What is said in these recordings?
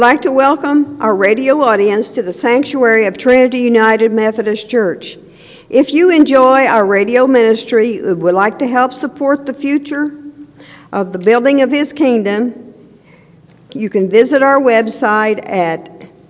I'd like to welcome our radio audience to the sanctuary of Trinity United Methodist Church. If you enjoy our radio ministry and would like to help support the future of the building of His kingdom, you can visit our website at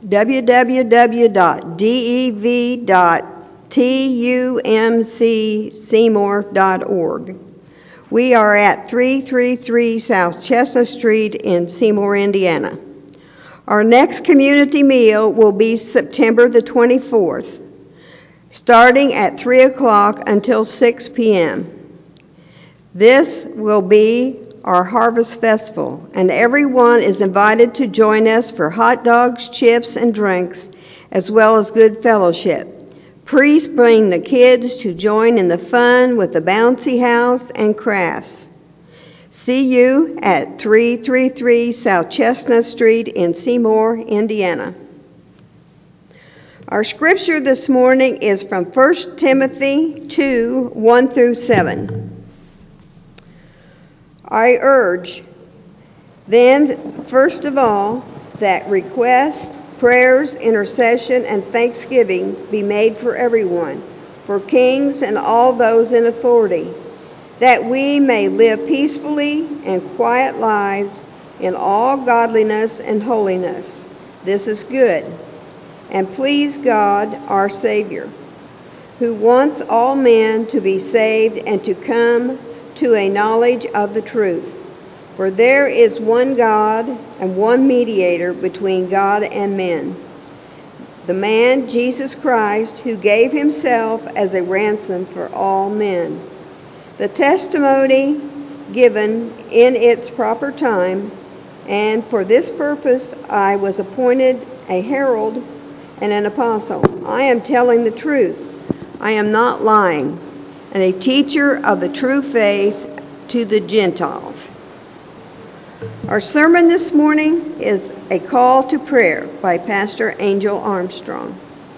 www.dev.tumcseymour.org. We are at 333 South Chestnut Street in Seymour, Indiana. Our next community meal will be September the 24th, starting at 3 o'clock until 6 p.m. This will be our Harvest Festival, and everyone is invited to join us for hot dogs, chips, and drinks, as well as good fellowship. Please bring the kids to join in the fun with the bouncy house and crafts. See you at 333 South Chestnut Street in Seymour, Indiana. Our scripture this morning is from 1 Timothy 2, 1 through 7. I urge, then, first of all, that requests, prayers, intercession, and thanksgiving be made for everyone, for kings and all those in authority, that we may live peacefully and quiet lives in all godliness and holiness. This is good, and please God, our Savior, who wants all men to be saved and to come to a knowledge of the truth. For there is one God and one mediator between God and men, the man Jesus Christ, who gave himself as a ransom for all men. The testimony given in its proper time, and for this purpose I was appointed a herald and an apostle. I am telling the truth. I am not lying, and a teacher of the true faith to the Gentiles. Our sermon this morning is A Call to Prayer by Pastor Angel Armstrong.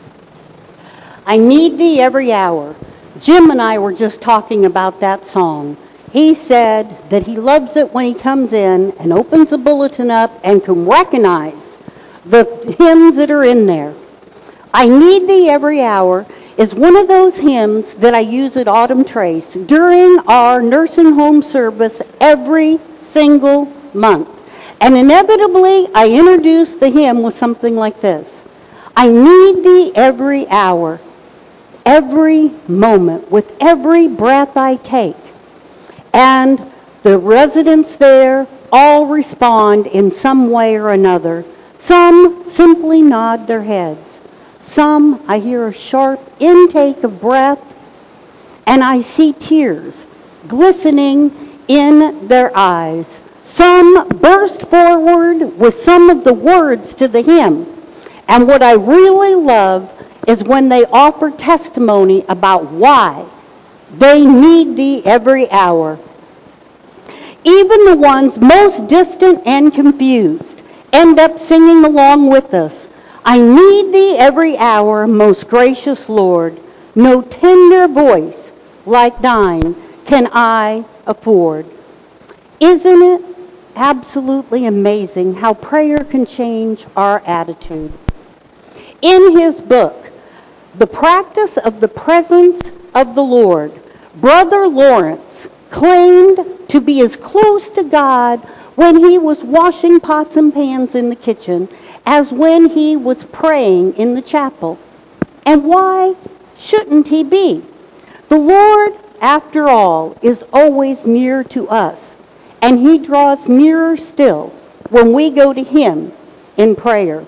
I need thee every hour. Jim and I were just talking about that song. He said that he loves it when he comes in and opens the bulletin up and can recognize the hymns that are in there. I Need Thee Every Hour is one of those hymns that I use at Autumn Trace during our nursing home service every single month. And inevitably, I introduce the hymn with something like this. I need thee every hour, every moment, with every breath I take. And the residents there all respond in some way or another. Some simply nod their heads. Some, I hear a sharp intake of breath, and I see tears glistening in their eyes. Some burst forward with some of the words to the hymn. And what I really love is when they offer testimony about why they need thee every hour. Even the ones most distant and confused end up singing along with us. I need thee every hour, most gracious Lord. No tender voice like thine can I afford. Isn't it absolutely amazing how prayer can change our attitude? In his book, The Practice of the Presence of the Lord, Brother Lawrence claimed to be as close to God when he was washing pots and pans in the kitchen as when he was praying in the chapel. And why shouldn't he be? The Lord, after all, is always near to us, and he draws nearer still when we go to him in prayer.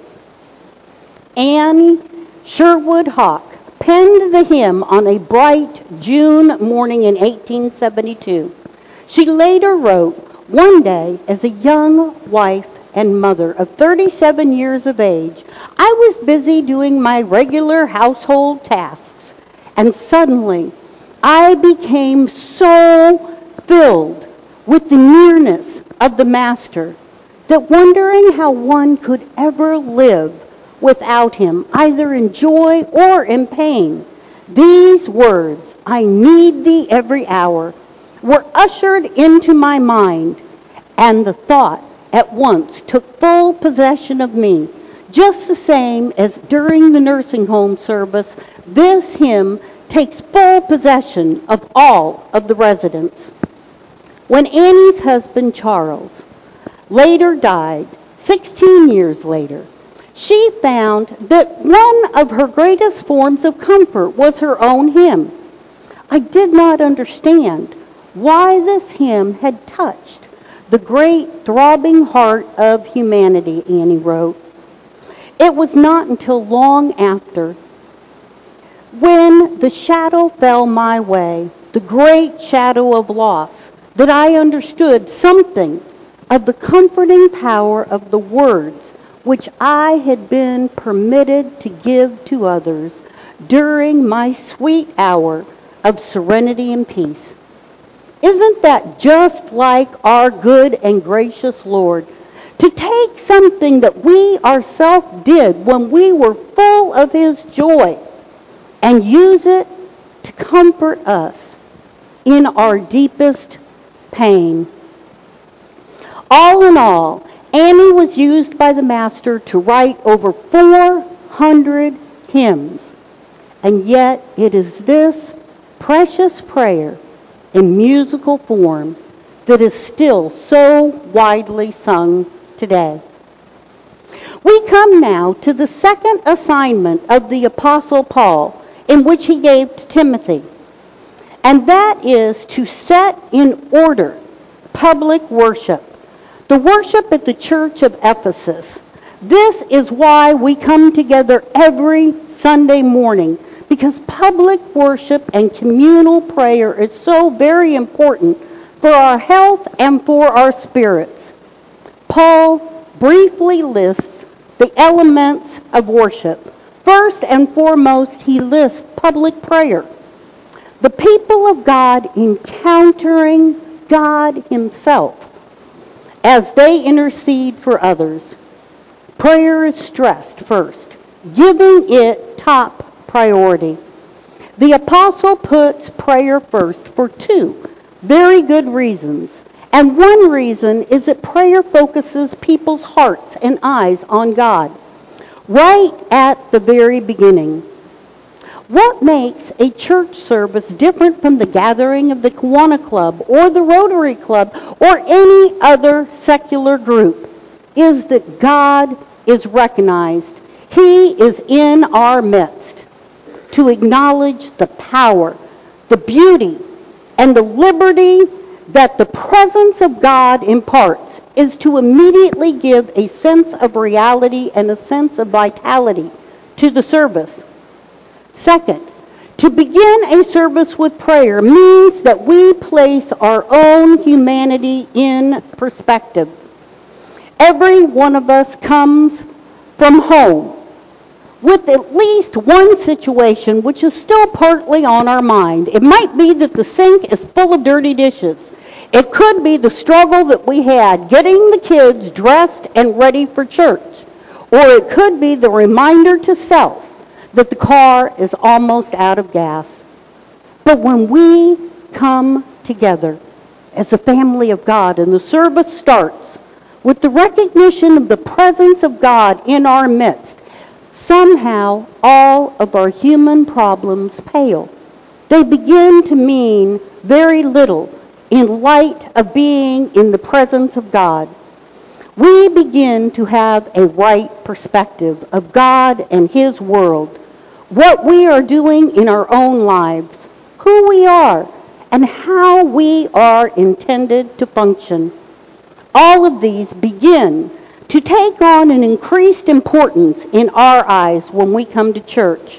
Anne Sherwood Hawk penned the hymn on a bright June morning in 1872. She later wrote, one day, as a young wife and mother of 37 years of age, I was busy doing my regular household tasks, and suddenly I became so filled with the nearness of the Master that wondering how one could ever live without him, either in joy or in pain, these words, I need thee every hour, were ushered into my mind, and the thought at once took full possession of me, just the same as during the nursing home service. This hymn takes full possession of all of the residents. When Annie's husband, Charles, later died, 16 years later, she found that one of her greatest forms of comfort was her own hymn. I did not understand why this hymn had touched the great throbbing heart of humanity, Annie wrote. It was not until long after, when the shadow fell my way, the great shadow of loss, that I understood something of the comforting power of the words which I had been permitted to give to others during my sweet hour of serenity and peace. Isn't that just like our good and gracious Lord? To take something that we ourselves did when we were full of His joy and use it to comfort us in our deepest pain. All in all, Annie was used by the Master to write over 400 hymns, and yet it is this precious prayer in musical form that is still so widely sung today. We come now to the second assignment of the Apostle Paul, in which he gave to Timothy, and that is to set in order public worship, the worship at the church of Ephesus. This is why we come together every Sunday morning, because public worship and communal prayer is so very important for our health and for our spirits. Paul briefly lists the elements of worship. First and foremost, he lists public prayer. The people of God encountering God Himself as they intercede for others. Prayer is stressed first, giving it top priority. The apostle puts prayer first for two very good reasons. And one reason is that prayer focuses people's hearts and eyes on God right at the very beginning. What makes a church service different from the gathering of the Kiwanis Club or the Rotary Club or any other secular group is that God is recognized. He is in our midst. To acknowledge the power, the beauty, and the liberty that the presence of God imparts is to immediately give a sense of reality and a sense of vitality to the service. Second, to begin a service with prayer means that we place our own humanity in perspective. Every one of us comes from home with at least one situation which is still partly on our mind. It might be that the sink is full of dirty dishes. It could be the struggle that we had getting the kids dressed and ready for church. Or it could be the reminder to self that the car is almost out of gas. But when we come together as a family of God and the service starts with the recognition of the presence of God in our midst, somehow all of our human problems pale. They begin to mean very little in light of being in the presence of God. We begin to have a right perspective of God and His world, what we are doing in our own lives, who we are, and how we are intended to function. All of these begin to take on an increased importance in our eyes when we come to church.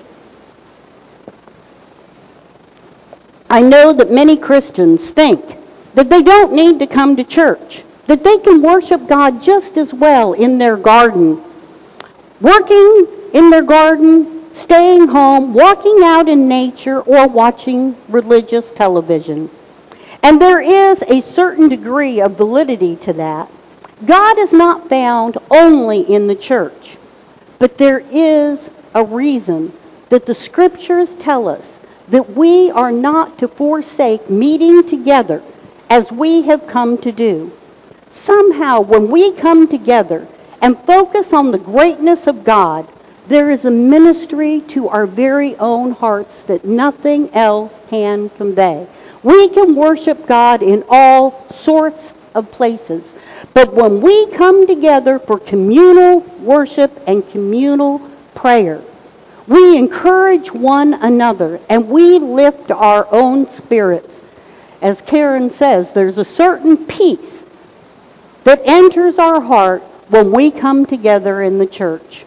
I know that many Christians think that they don't need to come to church, that they can worship God just as well in their garden, working in their garden, staying home, walking out in nature, or watching religious television. And there is a certain degree of validity to that. God is not found only in the church, but there is a reason that the Scriptures tell us that we are not to forsake meeting together as we have come to do. Somehow, when we come together and focus on the greatness of God, there is a ministry to our very own hearts that nothing else can convey. We can worship God in all sorts of places, but when we come together for communal worship and communal prayer, we encourage one another and we lift our own spirits. As Karen says, there's a certain peace that enters our heart when we come together in the church.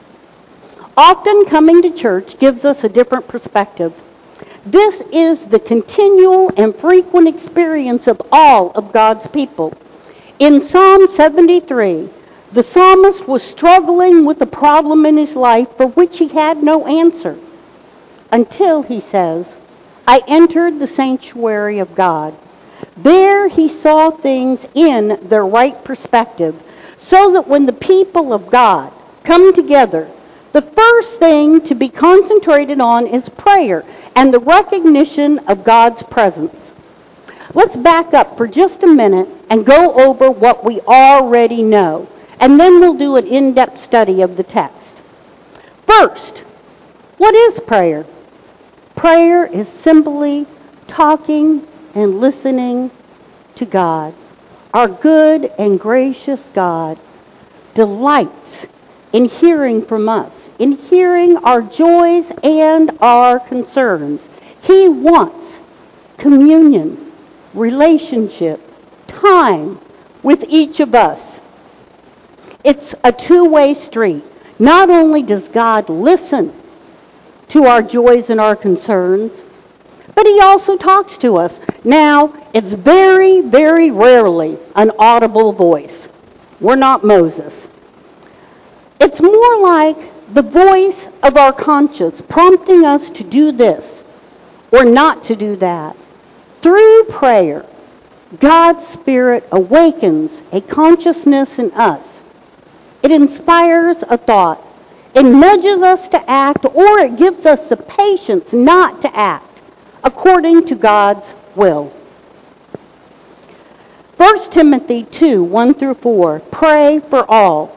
Often coming to church gives us a different perspective. This is the continual and frequent experience of all of God's people. In Psalm 73, the psalmist was struggling with a problem in his life for which he had no answer. Until, he says, I entered the sanctuary of God. There he saw things in their right perspective, so that when the people of God come together, the first thing to be concentrated on is prayer and the recognition of God's presence. Let's back up for just a minute and go over what we already know, and then we'll do an in-depth study of the text. First, what is prayer? Prayer is simply talking and listening to God. Our good and gracious God delights in hearing from us, in hearing our joys and our concerns. He wants communion, relationship, time with each of us. It's a two-way street. Not only does God listen to our joys and our concerns, but he also talks to us. Now, it's very, very rarely an audible voice. We're not Moses. It's more like the voice of our conscience prompting us to do this or not to do that. Through prayer, God's Spirit awakens a consciousness in us. It inspires a thought. It nudges us to act, or it gives us the patience not to act according to God's will. 1 Timothy 2, 1 through 4, pray for all.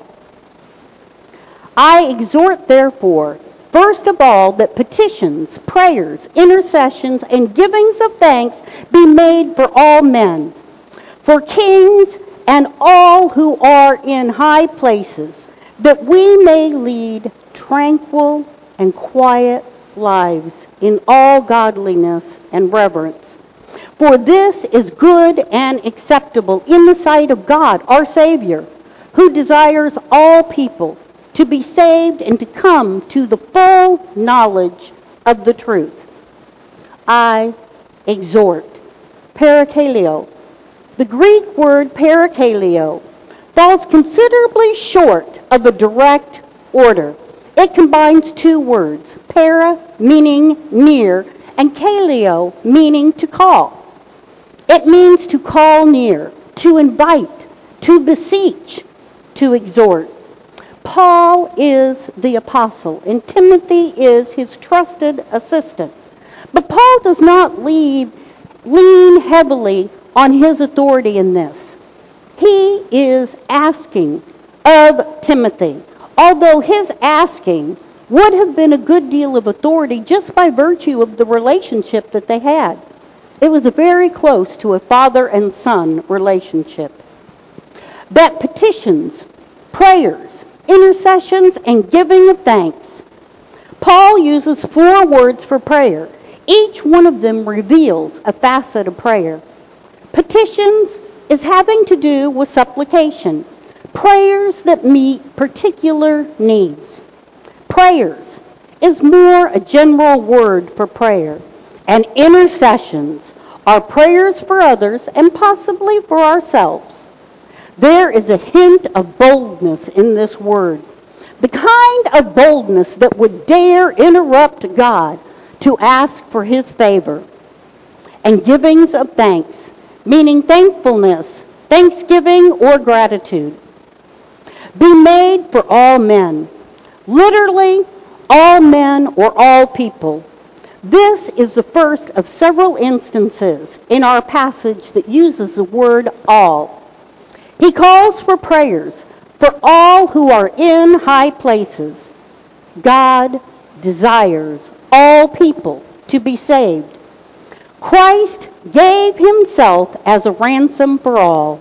I exhort, therefore, first of all, that petitions, prayers, intercessions, and givings of thanks be made for all men, for kings and all who are in high places, that we may lead tranquil and quiet lives in all godliness and reverence. For this is good and acceptable in the sight of God, our Savior, who desires all people to be saved and to come to the full knowledge of the truth. I exhort. Parakaleo. The Greek word parakaleo falls considerably short of a direct order. It combines two words, para, meaning near, and kaleo, meaning to call. It means to call near, to invite, to beseech, to exhort. Paul is the apostle, and Timothy is his trusted assistant. But Paul does not lean heavily on his authority in this. He is asking of Timothy, although his asking would have been a good deal of authority just by virtue of the relationship that they had. It was very close to a father and son relationship. That petitions, prayers, intercessions, and giving of thanks. Paul uses 4 words for prayer. Each one of them reveals a facet of prayer. Petitions is having to do with supplication, prayers that meet particular needs. Prayers is more a general word for prayer, and intercessions are prayers for others and possibly for ourselves. There is a hint of boldness in this word, the kind of boldness that would dare interrupt God to ask for his favor. And givings of thanks, meaning thankfulness, thanksgiving, or gratitude. Be made for all men. Literally, all men or all people. This is the first of several instances in our passage that uses the word all. He calls for prayers for all who are in high places. God desires all people to be saved. Christ gave himself as a ransom for all.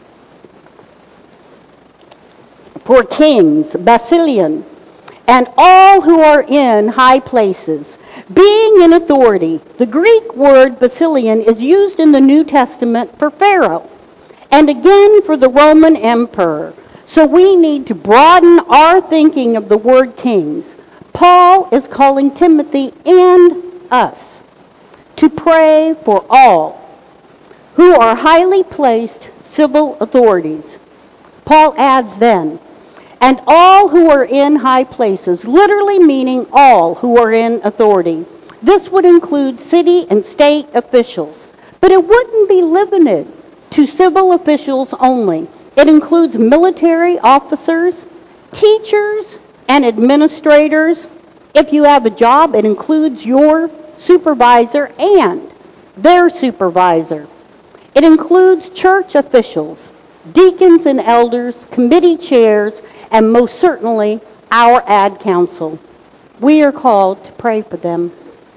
For kings, Basilian, and all who are in high places, being in authority. The Greek word Basilian is used in the New Testament for Pharaoh, and again for the Roman emperor. So we need to broaden our thinking of the word kings. Paul is calling Timothy and us to pray for all who are highly placed civil authorities. Paul adds then, and all who are in high places, literally meaning all who are in authority. This would include city and state officials, but it wouldn't be limited to civil officials only. It includes military officers, teachers, and administrators. If you have a job, it includes your supervisor and their supervisor. It includes church officials, deacons and elders, committee chairs, and most certainly our ad council. We are called to pray for them.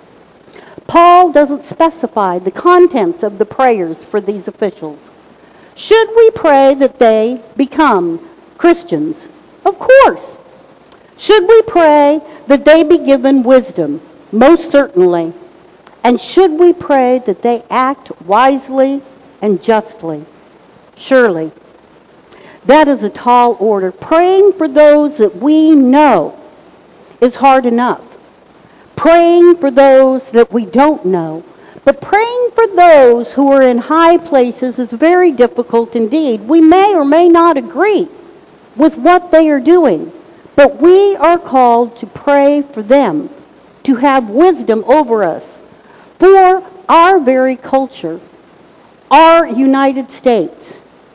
Paul doesn't specify the contents of the prayers for these officials. Should we pray that they become Christians? Of course. Should we pray that they be given wisdom? Most certainly. And should we pray that they act wisely and justly? Surely. That is a tall order. Praying for those that we know is hard enough. Praying for those that we don't know. But praying for those who are in high places is very difficult indeed. We may or may not agree with what they are doing, but we are called to pray for them, to have wisdom over us. For our very culture, our United States,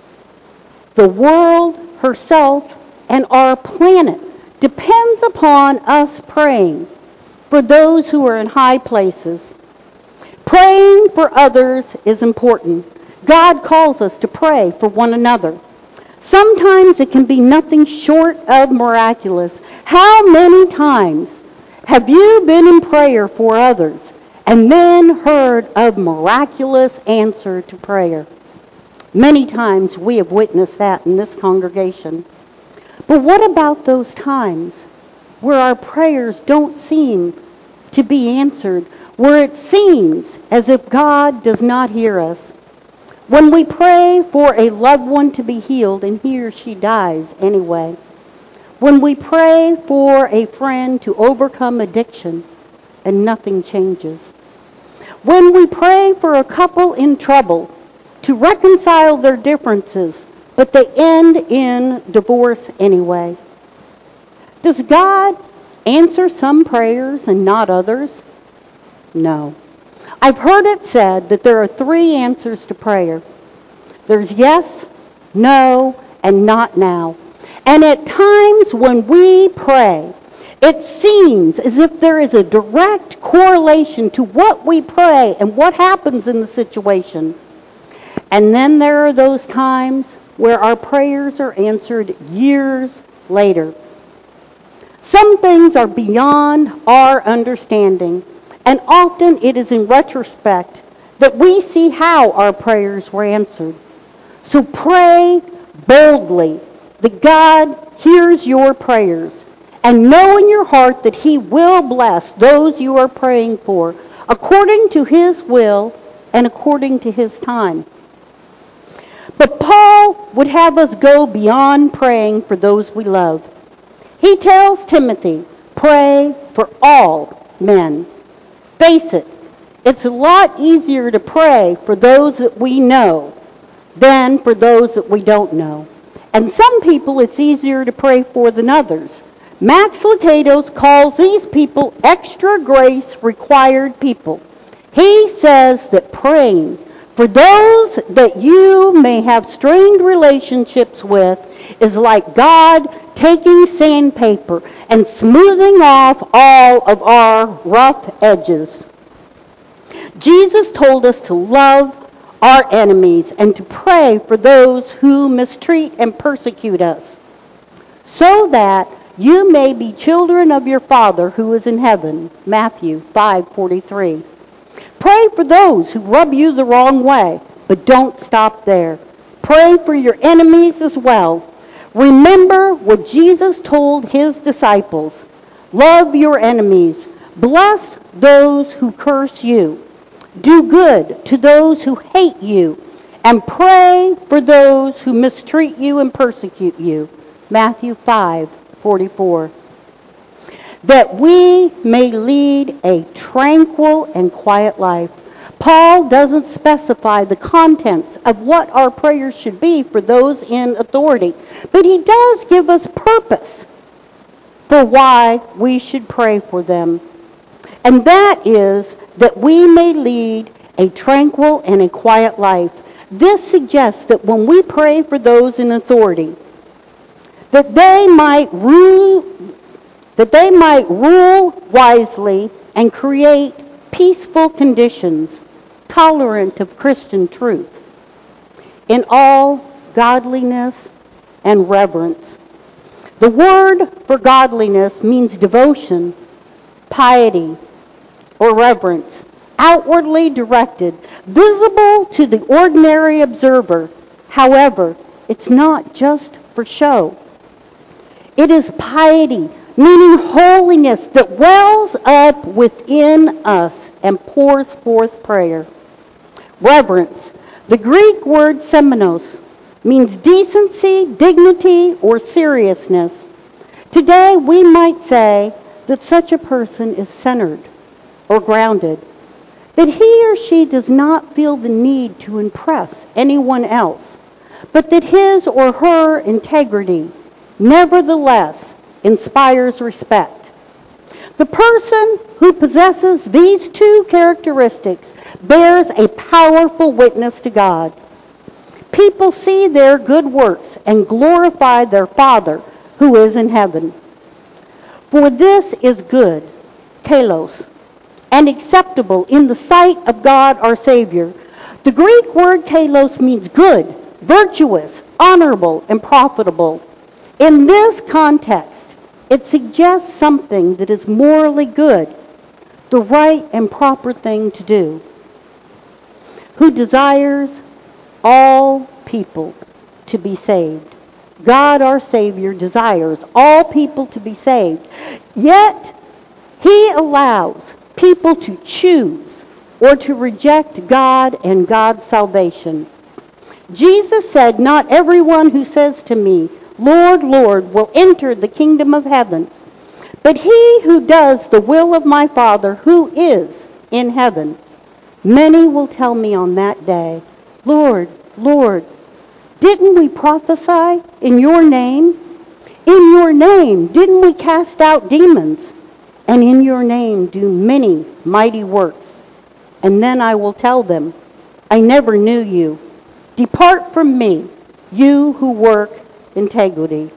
the world herself, and our planet depends upon us praying for those who are in high places. Praying for others is important. God calls us to pray for one another. Sometimes it can be nothing short of miraculous. How many times have you been in prayer for others and then heard of miraculous answer to prayer? Many times we have witnessed that in this congregation. But what about those times where our prayers don't seem to be answered, where it seems as if God does not hear us? When we pray for a loved one to be healed and he or she dies anyway. When we pray for a friend to overcome addiction and nothing changes. When we pray for a couple in trouble to reconcile their differences, but they end in divorce anyway. Does God answer some prayers and not others? No. I've heard it said that there are 3 answers to prayer. There's yes, no, and not now. And at times when we pray, it seems as if there is a direct correlation to what we pray and what happens in the situation. And then there are those times where our prayers are answered years later. Some things are beyond our understanding, and often it is in retrospect that we see how our prayers were answered. So pray boldly that God hears your prayers, and know in your heart that he will bless those you are praying for according to his will and according to his time. But Paul would have us go beyond praying for those we love. He tells Timothy, pray for all men. Face it, it's a lot easier to pray for those that we know than for those that we don't know. And some people it's easier to pray for than others. Max Latatos calls these people extra grace required people. He says that praying for those that you may have strained relationships with is like God taking sandpaper and smoothing off all of our rough edges. Jesus told us to love our enemies and to pray for those who mistreat and persecute us, so that you may be children of your Father who is in heaven. Matthew 5:43. Pray for those who rub you the wrong way, but don't stop there. Pray for your enemies as well. Remember what Jesus told his disciples. Love your enemies. Bless those who curse you. Do good to those who hate you. And pray for those who mistreat you and persecute you. Matthew 5:44. That we may lead a tranquil and quiet life. Paul doesn't specify the contents of what our prayers should be for those in authority, but he does give us purpose for why we should pray for them. And that is that we may lead a tranquil and a quiet life. This suggests that when we pray for those in authority, that they might rule wisely and create peaceful conditions, tolerant of Christian truth, in all godliness and reverence. The word for godliness means devotion, piety, or reverence, outwardly directed, visible to the ordinary observer. However, it's not just for show. It is piety, meaning holiness that wells up within us and pours forth prayer. Reverence. The Greek word semenos means decency, dignity, or seriousness. Today we might say that such a person is centered or grounded, that he or she does not feel the need to impress anyone else, but that his or her integrity nevertheless inspires respect. The person who possesses these two characteristics bears a powerful witness to God. People see their good works and glorify their Father who is in heaven. For this is good, kalos, and acceptable in the sight of God our Savior. The Greek word kalos means good, virtuous, honorable, and profitable. In this context, it suggests something that is morally good, the right and proper thing to do, who desires all people to be saved. God, our Savior, desires all people to be saved, yet he allows people to choose or to reject God and God's salvation. Jesus said, "Not everyone who says to me, 'Lord, Lord,' will enter the kingdom of heaven, but he who does the will of my Father who is in heaven. Many will tell me on that day, 'Lord, Lord, didn't we prophesy in your name? In your name didn't we cast out demons? And in your name do many mighty works?' And then I will tell them, 'I never knew you. Depart from me, you who work integrity,'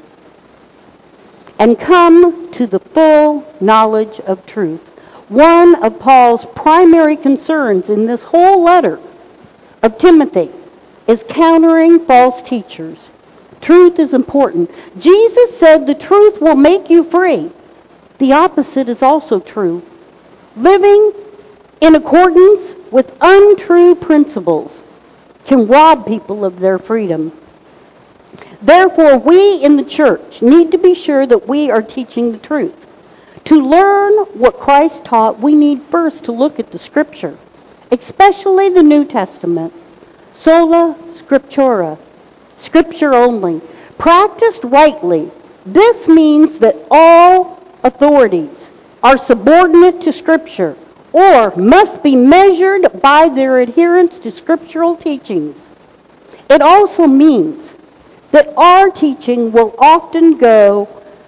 and come to the full knowledge of truth." One of Paul's primary concerns in this whole letter of Timothy is countering false teachers. Truth is important. Jesus said the truth will make you free. The opposite is also true. Living in accordance with untrue principles can rob people of their freedom. Therefore, we in the church need to be sure that we are teaching the truth. To learn what Christ taught, we need first to look at the Scripture, especially the New Testament. Sola Scriptura, Scripture only. Practiced rightly, this means that all authorities are subordinate to Scripture or must be measured by their adherence to scriptural teachings. It also means that our teaching will often go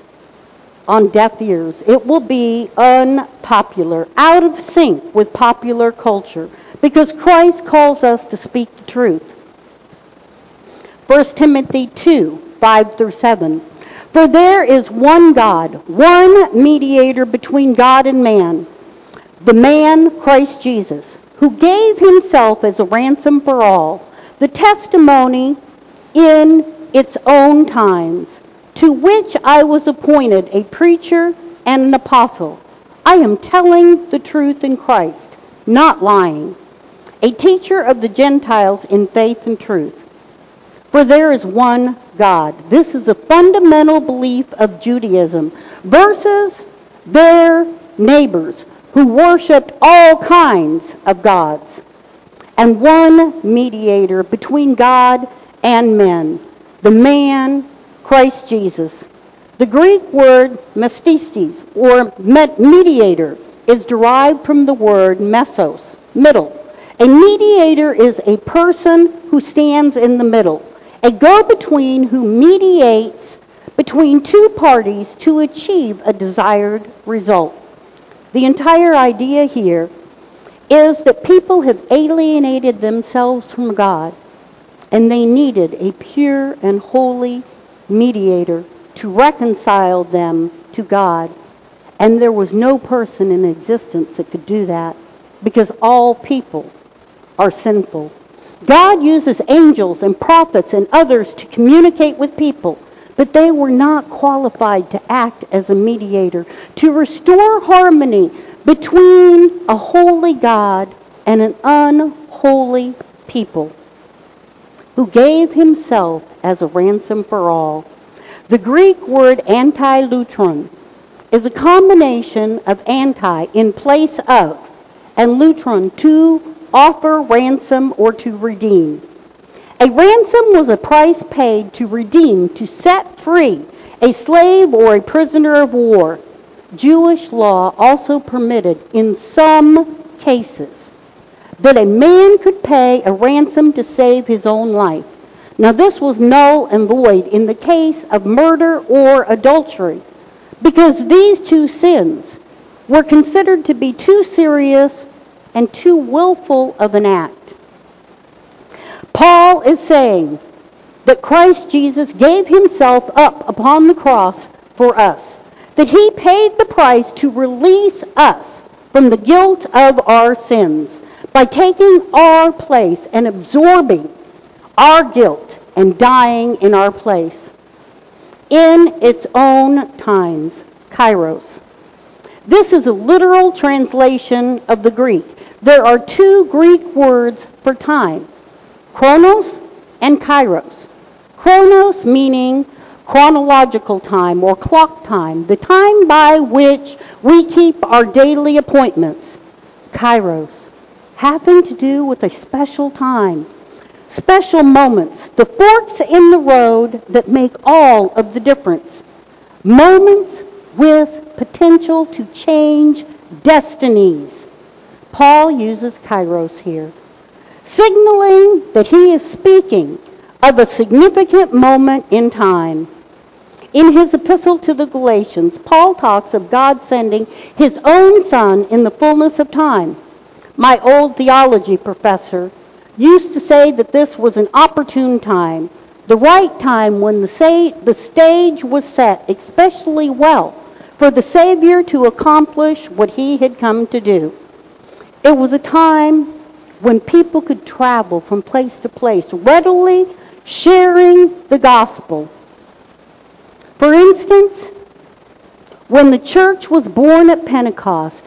on deaf ears. It will be unpopular, out of sync with popular culture, because Christ calls us to speak the truth. 1 Timothy 2:5-7. For there is one God, one mediator between God and man, the man Christ Jesus, who gave himself as a ransom for all, the testimony in its own times, to which I was appointed a preacher and an apostle. I am telling the truth in Christ, not lying, a teacher of the Gentiles in faith and truth. For there is one God. This is a fundamental belief of Judaism versus their neighbors who worshiped all kinds of gods. And one mediator between God and men, the man Christ Jesus. The Greek word mestistes, or mediator, is derived from the word mesos, middle. A mediator is a person who stands in the middle, a go-between who mediates between two parties to achieve a desired result. The entire idea here is that people have alienated themselves from God, and they needed a pure and holy mediator to reconcile them to God. And there was no person in existence that could do that, because all people are sinful. God uses angels and prophets and others to communicate with people, but they were not qualified to act as a mediator, to restore harmony between a holy God and an unholy people, who gave himself as a ransom for all. The Greek word anti-lutron is a combination of anti, in place of, and lutron, to offer ransom or to redeem. A ransom was a price paid to redeem, to set free a slave or a prisoner of war. Jewish law also permitted, in some cases, that a man could pay a ransom to save his own life. Now this was null and void in the case of murder or adultery, because these two sins were considered to be too serious and too willful of an act. Paul is saying that Christ Jesus gave himself up upon the cross for us, that he paid the price to release us from the guilt of our sins by taking our place and absorbing our guilt and dying in our place in its own times, kairos. This is a literal translation of the Greek. There are two Greek words for time, chronos and kairos. Chronos meaning chronological time or clock time, the time by which we keep our daily appointments. Kairos, having to do with a special time, special moments, the forks in the road that make all of the difference. Moments with potential to change destinies. Paul uses kairos here, signaling that he is speaking of a significant moment in time. In his epistle to the Galatians, Paul talks of God sending his own Son in the fullness of time. My old theology professor used to say that this was an opportune time, the right time when the stage was set especially well for the Savior to accomplish what he had come to do. It was a time when people could travel from place to place, readily sharing the gospel. For instance, when the church was born at Pentecost,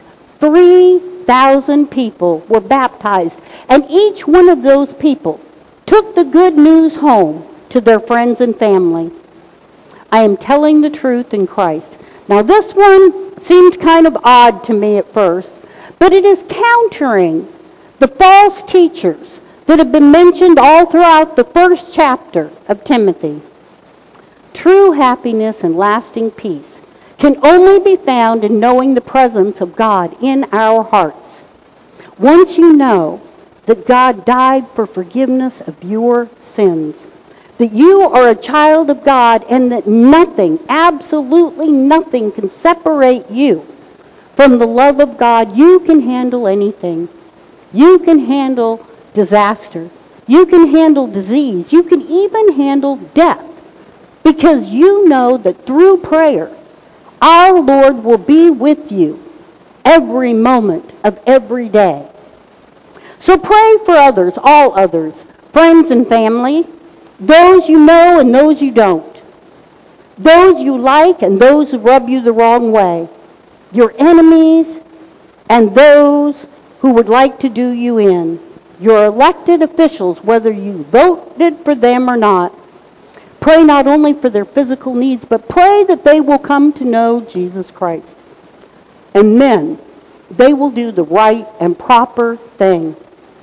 3,000 people were baptized, and each one of those people took the good news home to their friends and family. I am telling the truth in Christ. Now this one seemed kind of odd to me at first, but it is countering the false teachers that have been mentioned all throughout the first chapter of Timothy. True happiness and lasting peace can only be found in knowing the presence of God in our hearts. Once you know that God died for forgiveness of your sins, that you are a child of God, and that nothing, absolutely nothing, can separate you from the love of God, you can handle anything. You can handle disaster. You can handle disease. You can even handle death, because you know that through prayer, our Lord will be with you every moment of every day. So pray for others, all others, friends and family, those you know and those you don't, those you like and those who rub you the wrong way, your enemies and those who would like to do you in, your elected officials, whether you voted for them or not. Pray not only for their physical needs, but pray that they will come to know Jesus Christ. And then they will do the right and proper thing.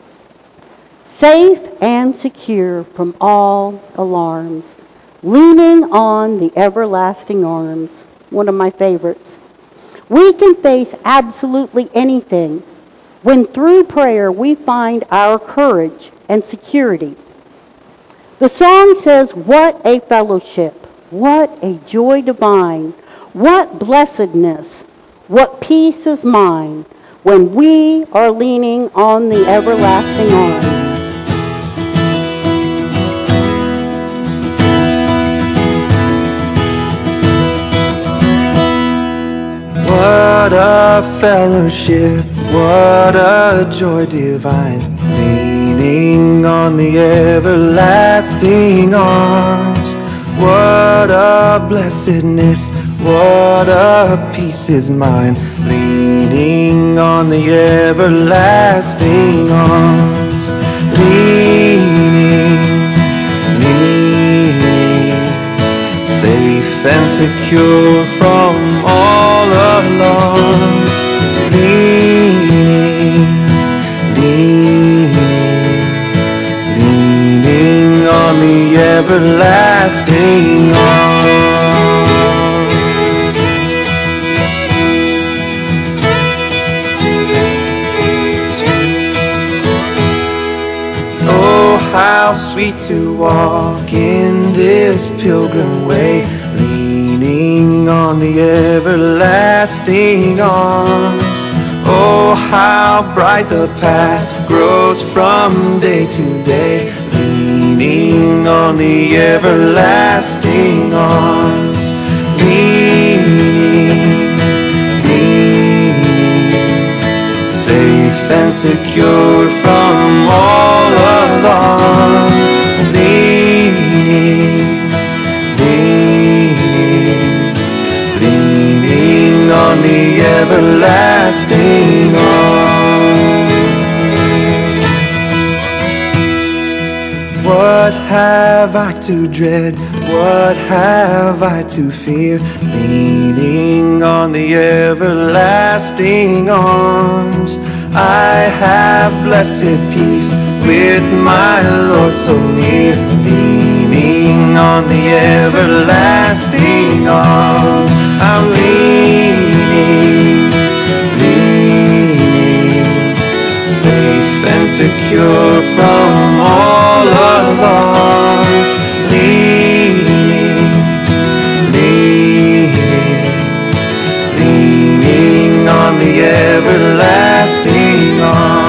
Safe and secure from all alarms, leaning on the everlasting arms. One of my favorites. We can face absolutely anything when through prayer we find our courage and security. The song says, what a fellowship, what a joy divine, what blessedness, what peace is mine when we are leaning on the everlasting arms. What a fellowship, what a joy divine, leaning on the everlasting arms. What a blessedness, what a peace is mine, leaning on the everlasting arms. Leaning, safe and secure from all alarms. Leaning on the everlasting arms. Oh, how sweet to walk in this pilgrim way, leaning on the everlasting arms. Oh, how bright the path grows from day to day, leaning on the everlasting arms. Leaning, safe and secure from all alarms. Leaning on the everlasting arms. What have I to dread? What have I to fear? Leaning on the everlasting arms. I have blessed peace with my Lord so near, leaning on the everlasting arms. I'm leaning, safe and secure from all alarms. Leaning on the everlasting arms.